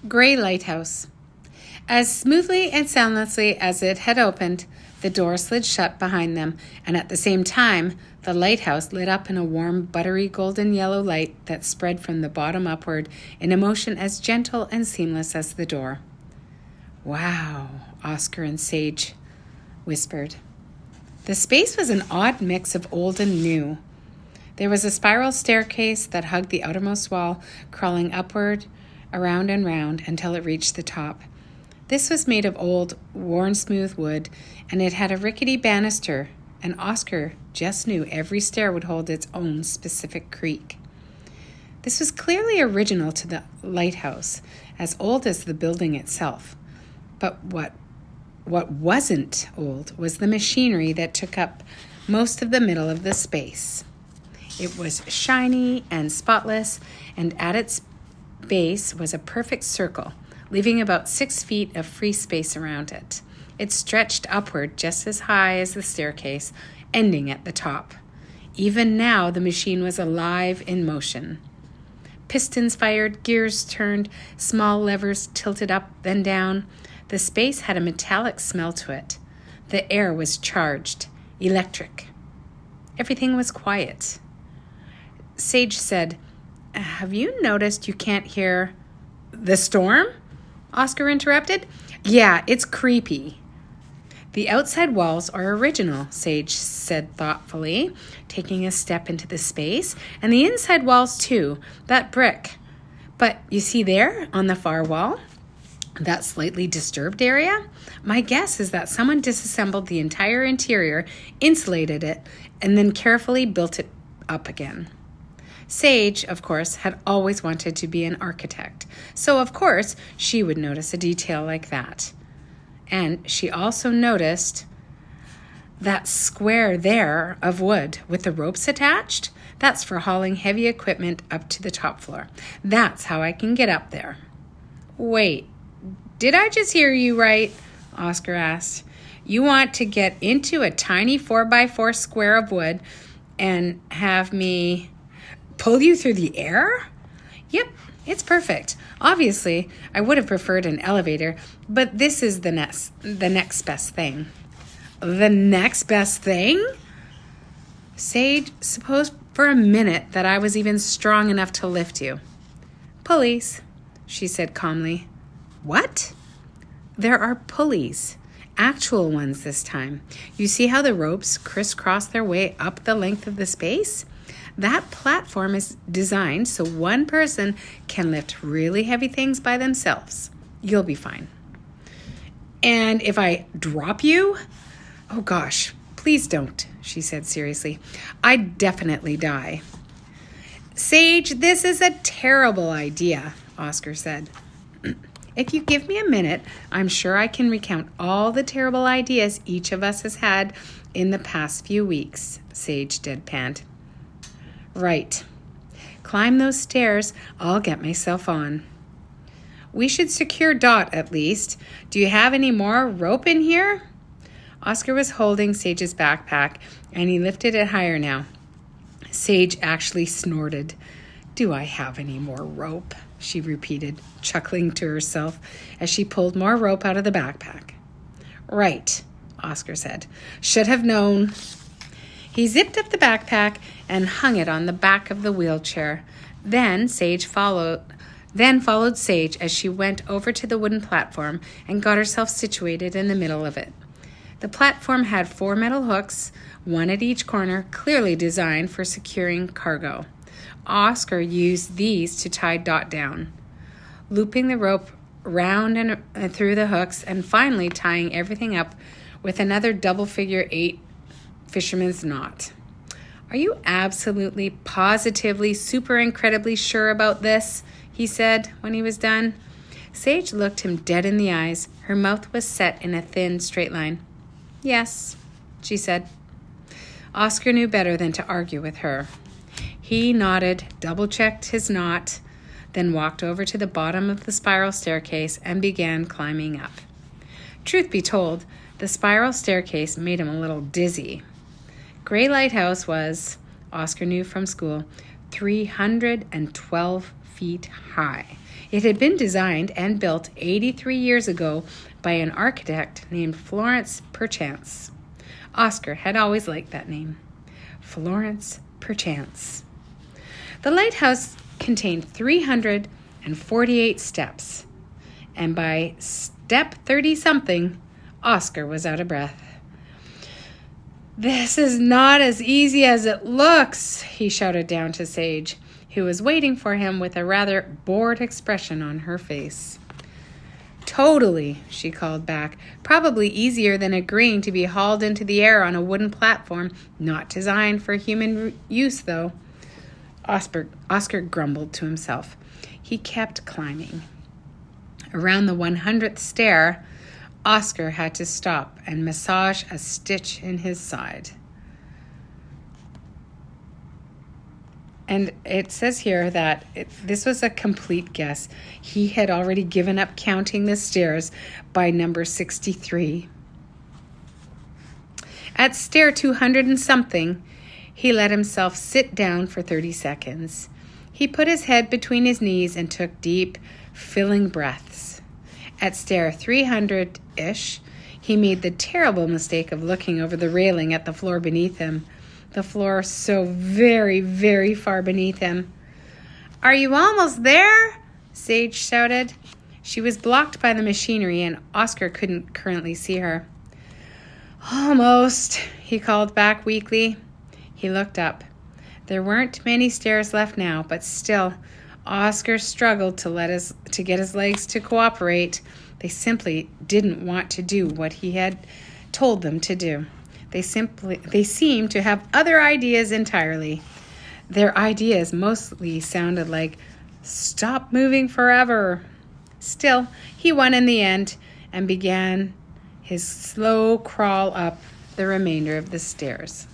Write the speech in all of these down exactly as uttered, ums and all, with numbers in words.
Gray Lighthouse. As smoothly and soundlessly as it had opened, the door slid shut behind them, and at the same time, the lighthouse lit up in a warm, buttery golden yellow light that spread from the bottom upward in a motion as gentle and seamless as the door. "Wow," Oscar and Sage whispered. The space was an odd mix of old and new. There was a spiral staircase that hugged the outermost wall, crawling upward, around and round, until it reached the top. This was made of old, worn-smooth wood, and it had a rickety banister, and Oscar just knew every stair would hold its own specific creak. This was clearly original to the lighthouse, as old as the building itself. But what what wasn't old was the machinery that took up most of the middle of the space. It was shiny and spotless, and at its base was a perfect circle, leaving about six feet of free space around it. It stretched upward just as high as the staircase, ending at the top. Even now, the machine was alive in motion. Pistons fired, gears turned, small levers tilted up then down. The space had a metallic smell to it. The air was charged, electric. Everything was quiet. Sage said, "Have you noticed you can't hear the storm?" Oscar interrupted. "Yeah, it's creepy." "The outside walls are original," Sage said thoughtfully, taking a step into the space. "And the inside walls too, that brick. But you see there, on the far wall, that slightly disturbed area? My guess is that someone disassembled the entire interior, insulated it, and then carefully built it up again." Sage, of course, had always wanted to be an architect, so of course she would notice a detail like that. And she also noticed that square there of wood with the ropes attached. That's for hauling heavy equipment up to the top floor. That's how I can get up there. "Wait, did I just hear you right?" Oscar asked. "You want to get into a tiny four by four square of wood and have me pull you through the air?" "Yep, it's perfect. Obviously, I would have preferred an elevator, but this is the next, the next best thing." "The next best thing?" "Sage, suppose for a minute that I was even strong enough to lift you." "Pulleys," she said calmly. "What?" "There are pulleys. Actual ones this time. You see how the ropes crisscross their way up the length of the space? That platform is designed so one person can lift really heavy things by themselves. You'll be fine." "And if I drop you?" "Oh gosh, please don't," she said seriously. "I'd definitely die." "Sage, this is a terrible idea," Oscar said. "If you give me a minute, I'm sure I can recount all the terrible ideas each of us has had in the past few weeks," Sage deadpanned. "Right. Climb those stairs. I'll get myself on." "We should secure Dot at least. Do you have any more rope in here?" Oscar was holding Sage's backpack, and he lifted it higher now. Sage actually snorted. "Do I have any more rope?" she repeated, chuckling to herself as she pulled more rope out of the backpack. "Right," Oscar said. "Should have known." He zipped up the backpack and hung it on the back of the wheelchair. Then Sage followed, then followed Sage as she went over to the wooden platform and got herself situated in the middle of it. The platform had four metal hooks, one at each corner, clearly designed for securing cargo. Oscar used these to tie Dot down, looping the rope round and uh, through the hooks, and finally tying everything up with another double figure eight fisherman's knot. "Are you absolutely, positively, super incredibly sure about this?" he said when he was done. Sage looked him dead in the eyes. Her mouth was set in a thin, straight line. "Yes," she said. Oscar knew better than to argue with her. He nodded, double-checked his knot, then walked over to the bottom of the spiral staircase and began climbing up. Truth be told, the spiral staircase made him a little dizzy. Gray Lighthouse was, Oscar knew from school, three hundred twelve feet high. It had been designed and built eighty-three years ago by an architect named Florence Perchance. Oscar had always liked that name. Florence Perchance. The lighthouse contained three hundred forty-eight steps, and by step thirty-something, Oscar was out of breath. "This is not as easy as it looks," he shouted down to Sage, who was waiting for him with a rather bored expression on her face. "Totally," she called back. "Probably easier than agreeing to be hauled into the air on a wooden platform, not designed for human use, though." Oscar, Oscar grumbled to himself. He kept climbing. Around the one hundredth stair, Oscar had to stop and massage a stitch in his side. And it says here that it, this was a complete guess. He had already given up counting the stairs by number sixty-three. At stair two hundred and something, he let himself sit down for thirty seconds. He put his head between his knees and took deep, filling breaths. At stair three hundred-ish, he made the terrible mistake of looking over the railing at the floor beneath him. The floor so very, very far beneath him. "Are you almost there?" Sage shouted. She was blocked by the machinery, and Oscar couldn't currently see her. "Almost," he called back weakly. He looked up. There weren't many stairs left now, but still, Oscar struggled to let his to get his legs to cooperate. They simply didn't want to do what he had told them to do. They simply they seemed to have other ideas entirely. Their ideas mostly sounded like, "Stop moving forever." Still, he won in the end and began his slow crawl up the remainder of the stairs.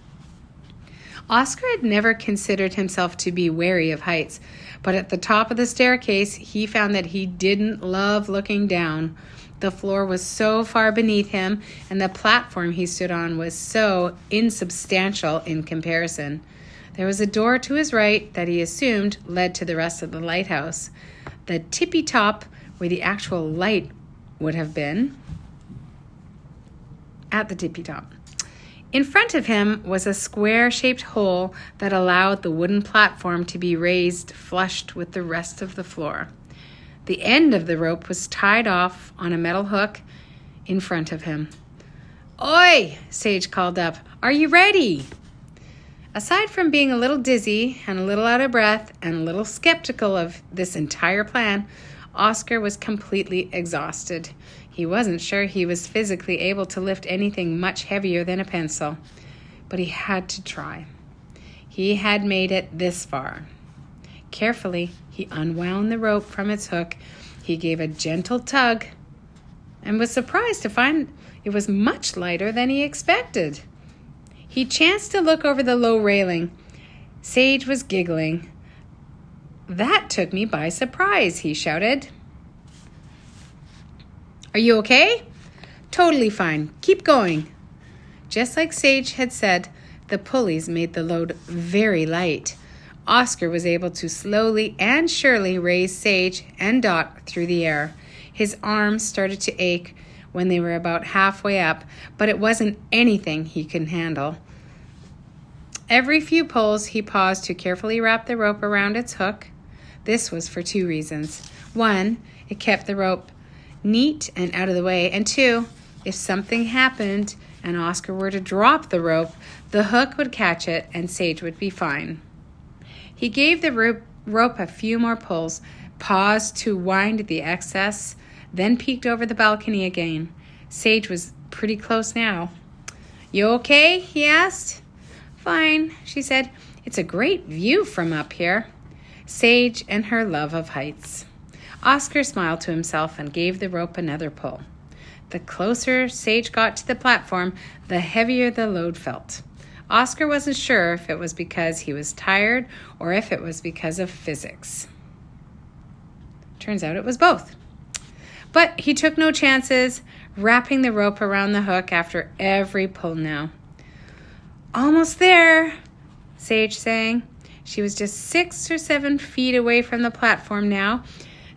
Oscar had never considered himself to be wary of heights, but at the top of the staircase, he found that he didn't love looking down. The floor was so far beneath him, and the platform he stood on was so insubstantial in comparison. There was a door to his right that he assumed led to the rest of the lighthouse. The tippy top, where the actual light would have been, at the tippy top. In front of him was a square-shaped hole that allowed the wooden platform to be raised flush with the rest of the floor. The end of the rope was tied off on a metal hook in front of him. "Oi!" Sage called up. "Are you ready?" Aside from being a little dizzy and a little out of breath and a little skeptical of this entire plan, Oscar was completely exhausted. He wasn't sure he was physically able to lift anything much heavier than a pencil, but he had to try. He had made it this far. Carefully, he unwound the rope from its hook. He gave a gentle tug and was surprised to find it was much lighter than he expected. He chanced to look over the low railing. Sage was giggling. "That took me by surprise," he shouted. "Are you okay?" "Totally fine. Keep going." Just like Sage had said, the pulleys made the load very light. Oscar was able to slowly and surely raise Sage and Dot through the air. His arms started to ache when they were about halfway up, but it wasn't anything he couldn't handle. Every few pulls, he paused to carefully wrap the rope around its hook. This was for two reasons. One, it kept the rope neat and out of the way, and two, if something happened and Oscar were to drop the rope, the hook would catch it and Sage would be fine. He gave the rope, rope a few more pulls, paused to wind the excess, then peeked over the balcony again. Sage was pretty close now. "You okay?" he asked. "Fine," she said. "It's a great view from up here." Sage and her love of heights. Oscar smiled to himself and gave the rope another pull. The closer Sage got to the platform, the heavier the load felt. Oscar wasn't sure if it was because he was tired or if it was because of physics. Turns out it was both. But he took no chances, wrapping the rope around the hook after every pull now. "Almost there," Sage sang. She was just six or seven feet away from the platform now,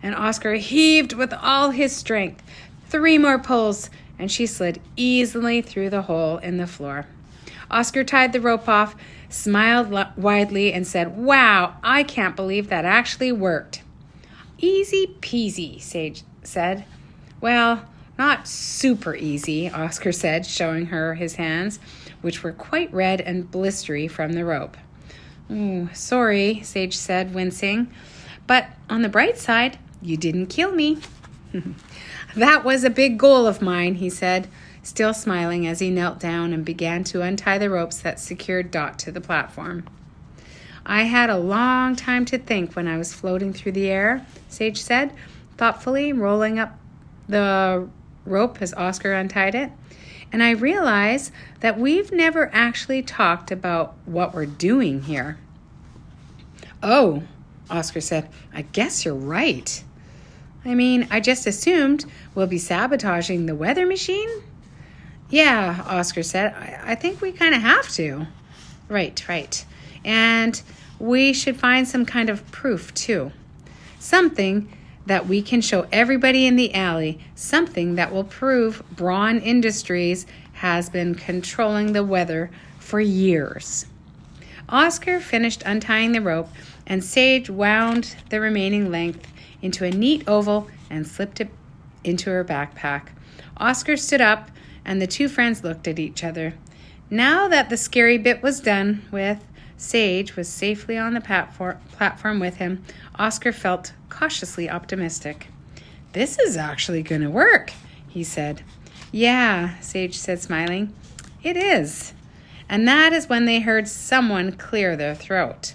and Oscar heaved with all his strength. Three more pulls, and she slid easily through the hole in the floor. Oscar tied the rope off, smiled widely, and said, "Wow, I can't believe that actually worked." "Easy peasy," Sage said. "Well, not super easy," Oscar said, showing her his hands, which were quite red and blistery from the rope. "Ooh, sorry," Sage said, wincing. "But on the bright side, you didn't kill me." "That was a big goal of mine," he said, still smiling as he knelt down and began to untie the ropes that secured Dot to the platform. "I had a long time to think when I was floating through the air," Sage said, thoughtfully rolling up the rope as Oscar untied it. "And I realize that we've never actually talked about what we're doing here." "Oh," Oscar said, "I guess you're right. I mean, I just assumed we'll be sabotaging the weather machine." "Yeah," Oscar said, I, I think we kind of have to." Right, right. "And we should find some kind of proof, too. Something that we can show everybody in the alley, something that will prove Braun Industries has been controlling the weather for years." Oscar finished untying the rope, and Sage wound the remaining length into a neat oval and slipped it into her backpack. Oscar stood up, and the two friends looked at each other. Now that the scary bit was done with, Sage was safely on the platform, platform with him, Oscar felt cautiously optimistic. "This is actually going to work," he said. "Yeah," Sage said, smiling. "It is." And that is when they heard someone clear their throat.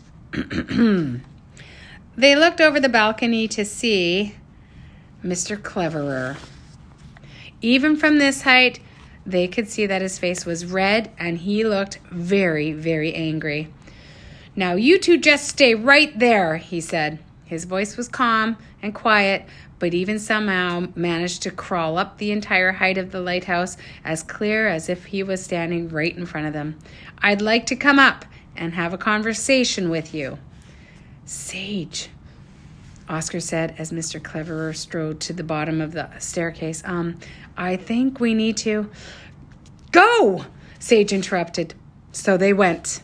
They looked over the balcony to see Mister Cleverer. Even from this height, they could see that his face was red and he looked very, very angry. "Now you two just stay right there," he said. His voice was calm and quiet, but even somehow managed to crawl up the entire height of the lighthouse, as clear as if he was standing right in front of them. "I'd like to come up and have a conversation with you." "Sage," Oscar said as Mister Cleverer strode to the bottom of the staircase, um, "I think we need to—" "Go!" Sage interrupted. So they went.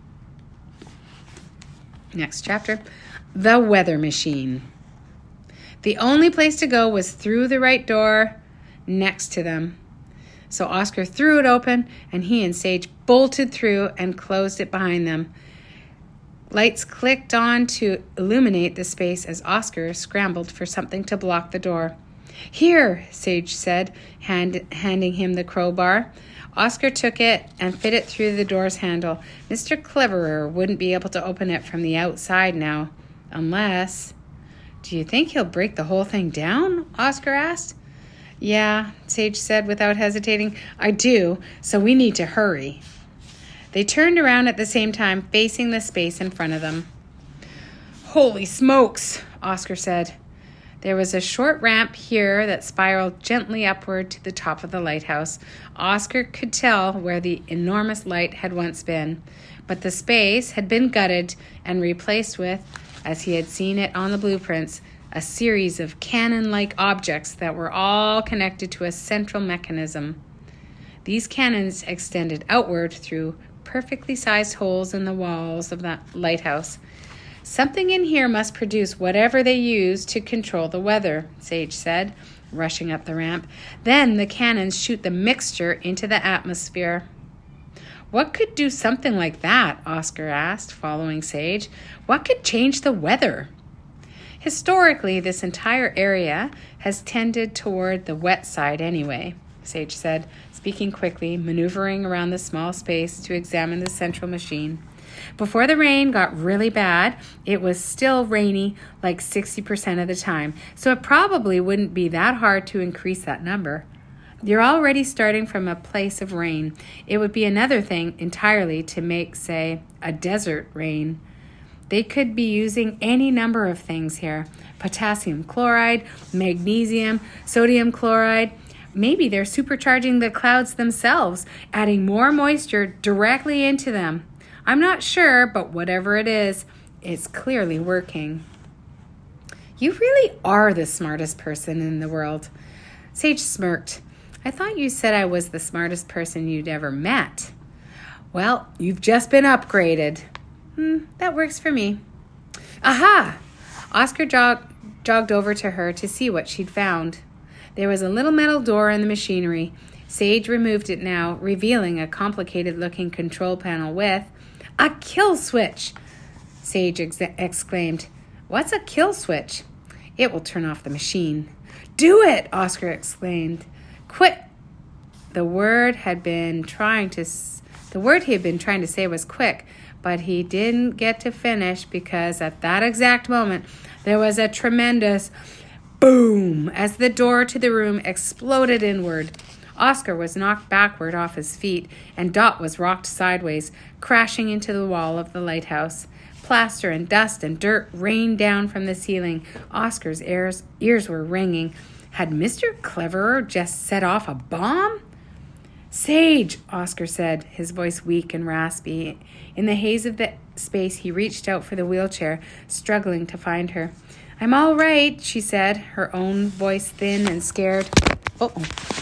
Next chapter, The Weather Machine. The only place to go was through the right door next to them. So Oscar threw it open, and he and Sage bolted through and closed it behind them. Lights clicked on to illuminate the space as Oscar scrambled for something to block the door. "Here," Sage said, hand, handing him the crowbar. Oscar took it and fit it through the door's handle. Mister Cleverer wouldn't be able to open it from the outside now, unless... "Do you think he'll break the whole thing down?" Oscar asked. "Yeah," Sage said without hesitating. "I do, so we need to hurry." They turned around at the same time, facing the space in front of them. "Holy smokes," Oscar said. There was a short ramp here that spiraled gently upward to the top of the lighthouse. Oscar could tell where the enormous light had once been, but the space had been gutted and replaced with, as he had seen it on the blueprints, a series of cannon-like objects that were all connected to a central mechanism. These cannons extended outward through perfectly sized holes in the walls of the lighthouse. "Something in here must produce whatever they use to control the weather," Sage said, rushing up the ramp. "Then the cannons shoot the mixture into the atmosphere." "What could do something like that?" Oscar asked, following Sage. "What could change the weather?" "Historically, this entire area has tended toward the wet side anyway," Sage said, speaking quickly, maneuvering around the small space to examine the central machine. "Before the rain got really bad, it was still rainy like sixty percent of the time, so it probably wouldn't be that hard to increase that number. You're already starting from a place of rain. It would be another thing entirely to make, say, a desert rain. They could be using any number of things here. Potassium chloride, magnesium, sodium chloride. Maybe they're supercharging the clouds themselves, adding more moisture directly into them. I'm not sure, but whatever it is, it's clearly working." You really are the smartest person in the world. Sage smirked. I thought you said I was the smartest person you'd ever met. Well, you've just been upgraded. Hmm, that works for me. Aha! Oscar jog- jogged over to her to see what she'd found. There was a little metal door in the machinery. Sage removed it now, revealing a complicated-looking control panel with a kill switch. Sage ex- exclaimed, What's a kill switch? It will turn off the machine. Do it, Oscar exclaimed. Quit. The word had been trying to s- the word he had been trying to say was quick, but he didn't get to finish because at that exact moment there was a tremendous boom as the door to the room exploded inward. Oscar was knocked backward off his feet, and Dot was rocked sideways, crashing into the wall of the lighthouse. Plaster and dust and dirt rained down from the ceiling. Oscar's ears, ears were ringing. Had Mister Cleverer just set off a bomb? Sage, Oscar said, his voice weak and raspy. In the haze of the space, he reached out for the wheelchair, struggling to find her. I'm all right, she said, her own voice thin and scared. Uh-oh.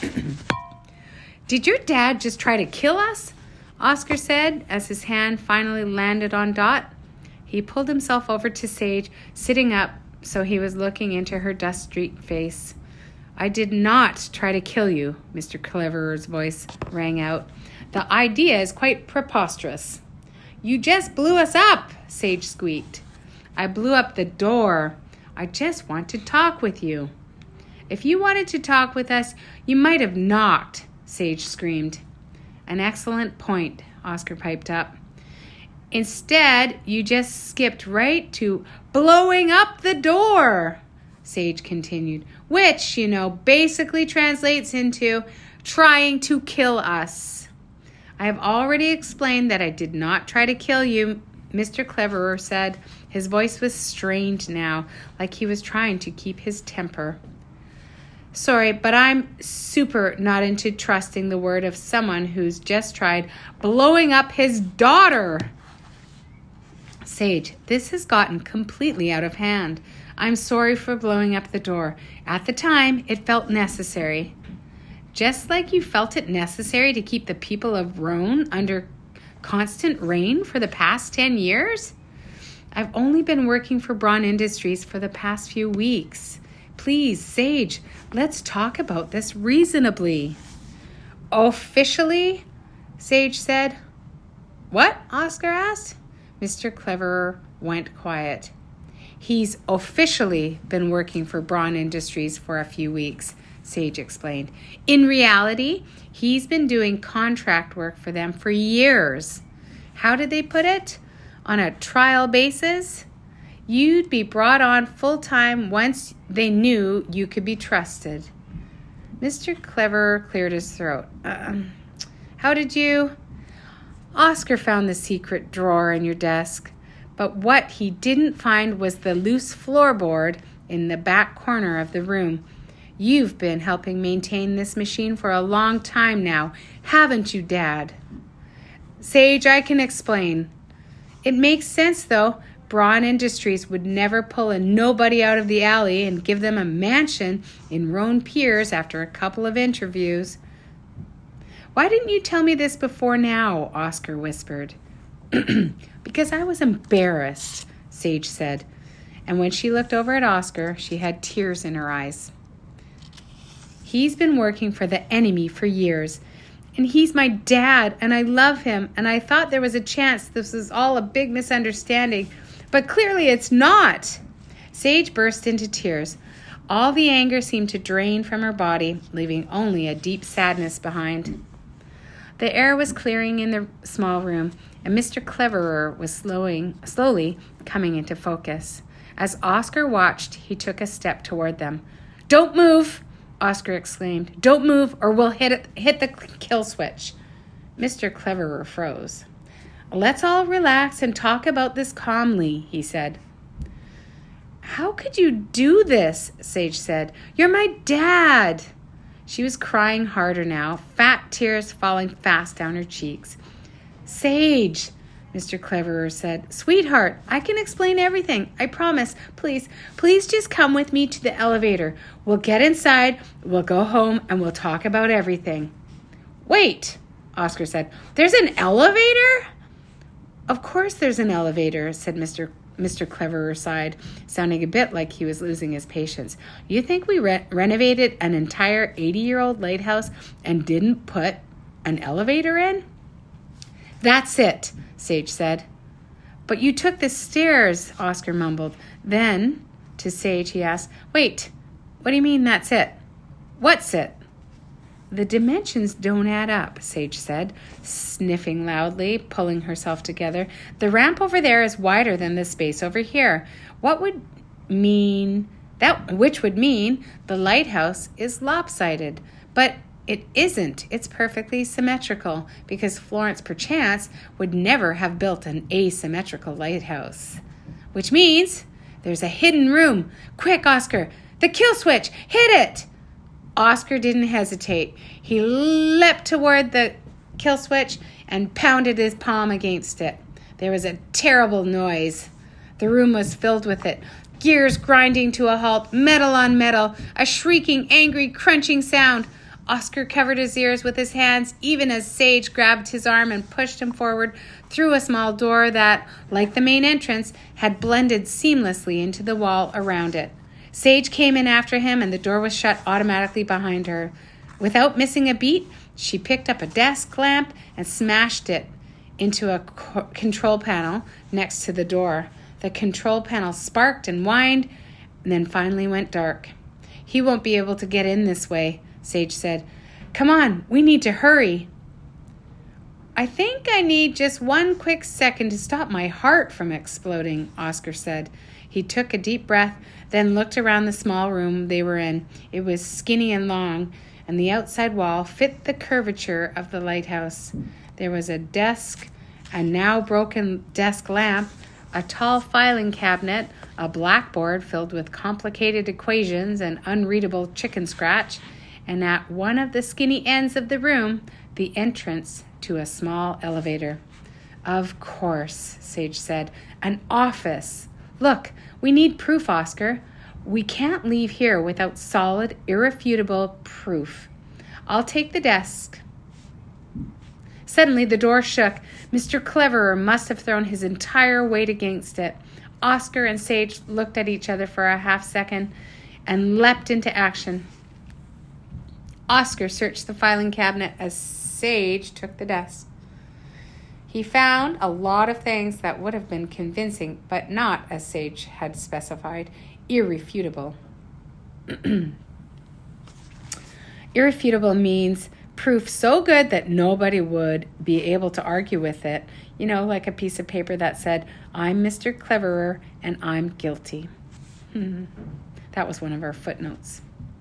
Did your dad just try to kill us? Oscar said, as his hand finally landed on Dot. He pulled himself over to Sage, sitting up so he was looking into her dust-streaked face. I did not try to kill you, Mister Cleverer's voice rang out. The idea is quite preposterous. You just blew us up, Sage squeaked. I blew up the door. I just want to talk with you. If you wanted to talk with us, you might have knocked, Sage screamed. An excellent point, Oscar piped up. Instead, you just skipped right to blowing up the door, Sage continued, which, you know, basically translates into trying to kill us. I have already explained that I did not try to kill you, Mister Cleverer said. His voice was strained now, like he was trying to keep his temper. Sorry, but I'm super not into trusting the word of someone who's just tried blowing up his daughter. Sage, this has gotten completely out of hand. I'm sorry for blowing up the door. At the time, it felt necessary. Just like you felt it necessary to keep the people of Roan under constant rain for the past ten years? I've only been working for Braun Industries for the past few weeks. Please, Sage, let's talk about this reasonably. Officially? Sage said. What? Oscar asked. Mister Cleverer went quiet. He's officially been working for Braun Industries for a few weeks, Sage explained. In reality, he's been doing contract work for them for years. How did they put it? On a trial basis? You'd be brought on full-time once they knew you could be trusted. Mister Cleverer cleared his throat. Um, how did you... Oscar found the secret drawer in your desk, but what he didn't find was the loose floorboard in the back corner of the room. You've been helping maintain this machine for a long time now, haven't you, Dad? Sage, I can explain. It makes sense, though. Braun Industries would never pull a nobody out of the alley and give them a mansion in Roan Piers after a couple of interviews. Why didn't you tell me this before now? Oscar whispered. Because I was embarrassed, Sage said. And when she looked over at Oscar, she had tears in her eyes. He's been working for the enemy for years. And he's my dad, and I love him. And I thought there was a chance this was all a big misunderstanding. But clearly it's not. Sage burst into tears. All the anger seemed to drain from her body, leaving only a deep sadness behind. The air was clearing in the small room, and Mister Cleverer was slowing, slowly coming into focus. As Oscar watched, he took a step toward them. Don't move, Oscar exclaimed. Don't move, or we'll hit it, hit the kill switch. Mister Cleverer froze. Let's all relax and talk about this calmly, he said. How could you do this? Sage said. You're my dad. She was crying harder now, fat tears falling fast down her cheeks. Sage, Mister Cleverer said. Sweetheart, I can explain everything. I promise. Please, please just come with me to the elevator. We'll get inside, we'll go home, and we'll talk about everything. Wait, Oscar said. There's an elevator? Of course there's an elevator, said Mister Mister Cleverer sighed, sounding a bit like he was losing his patience. You think we re- renovated an entire eighty-year-old lighthouse and didn't put an elevator in? That's it, Sage said. But you took the stairs, Oscar mumbled. Then, to Sage, he asked, Wait, what do you mean that's it? What's it? The dimensions don't add up, Sage said, sniffing loudly, pulling herself together. The ramp over there is wider than the space over here. What would mean that which would mean the lighthouse is lopsided. But it isn't. It's perfectly symmetrical, because Florence perchance would never have built an asymmetrical lighthouse. Which means there's a hidden room. Quick, Oscar! The kill switch! Hit it! Oscar didn't hesitate. He leapt toward the kill switch and pounded his palm against it. There was a terrible noise. The room was filled with it. Gears grinding to a halt, metal on metal, a shrieking, angry, crunching sound. Oscar covered his ears with his hands, even as Sage grabbed his arm and pushed him forward through a small door that, like the main entrance, had blended seamlessly into the wall around it. Sage came in after him, and the door was shut automatically behind her. Without missing a beat, she picked up a desk lamp and smashed it into a co- control panel next to the door. The control panel sparked and whined, and then finally went dark. He won't be able to get in this way, Sage said. Come on, we need to hurry. I think I need just one quick second to stop my heart from exploding, Oscar said. He took a deep breath, then looked around the small room they were in. It was skinny and long, and the outside wall fit the curvature of the lighthouse. There was a desk, a now broken desk lamp, a tall filing cabinet, a blackboard filled with complicated equations and unreadable chicken scratch, and at one of the skinny ends of the room, the entrance to a small elevator. Of course, Sage said. An office. Look, we need proof, Oscar. We can't leave here without solid, irrefutable proof. I'll take the desk. Suddenly, the door shook. Mister Cleverer must have thrown his entire weight against it. Oscar and Sage looked at each other for a half second and leapt into action. Oscar searched the filing cabinet as Sage took the desk. He found a lot of things that would have been convincing, but not, as Sage had specified, irrefutable. Irrefutable means proof so good that nobody would be able to argue with it. You know, like a piece of paper that said, I'm Mister Cleverer and I'm guilty. That was one of our footnotes.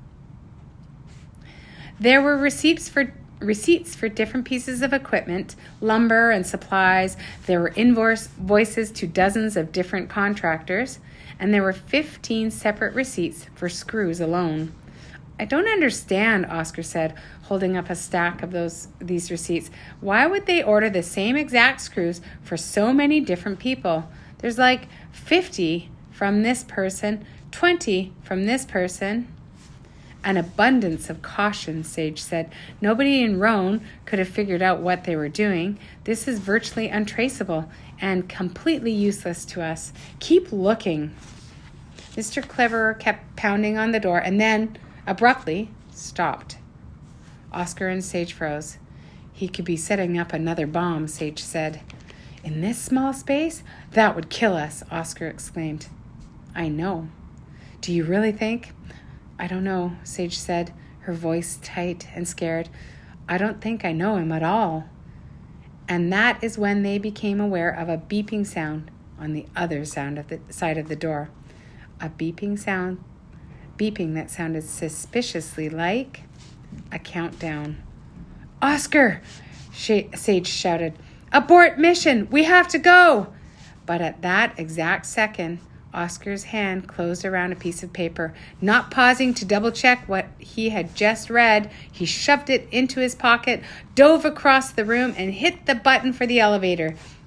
There were receipts for receipts for different pieces of equipment, lumber and supplies. There were invoices to dozens of different contractors, and there were fifteen separate receipts for screws alone. I don't understand, Oscar said, holding up a stack of those these receipts. Why would they order the same exact screws for so many different people? There's like fifty from this person, twenty from this person. An abundance of caution, Sage said. Nobody in Rhone could have figured out what they were doing. This is virtually untraceable and completely useless to us. Keep looking. Mister Cleverer kept pounding on the door and then, abruptly, stopped. Oscar and Sage froze. He could be setting up another bomb, Sage said. In this small space? That would kill us, Oscar exclaimed. I know. Do you really think? I don't know, Sage said, her voice tight and scared. I don't think I know him at all. And that is when they became aware of a beeping sound on the other sound of the side of the door. A beeping sound, beeping that sounded suspiciously like a countdown. Oscar, Sage shouted. Abort mission! We have to go! But at that exact second, Oscar's hand closed around a piece of paper. Not pausing to double-check what he had just read, he shoved it into his pocket, dove across the room, and hit the button for the elevator.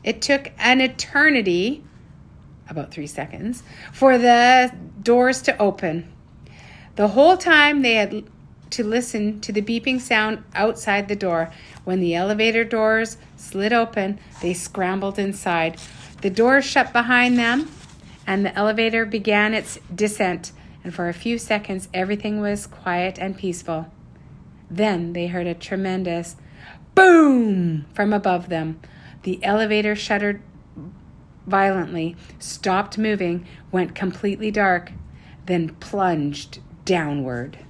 It took an eternity, about three seconds, for the doors to open. The whole time they had to listen to the beeping sound outside the door. When the elevator doors slid open, they scrambled inside. The doors shut behind them, and the elevator began its descent, and for a few seconds everything was quiet and peaceful. Then they heard a tremendous boom from above them. The elevator shuddered violently, stopped moving, went completely dark, then plunged downward.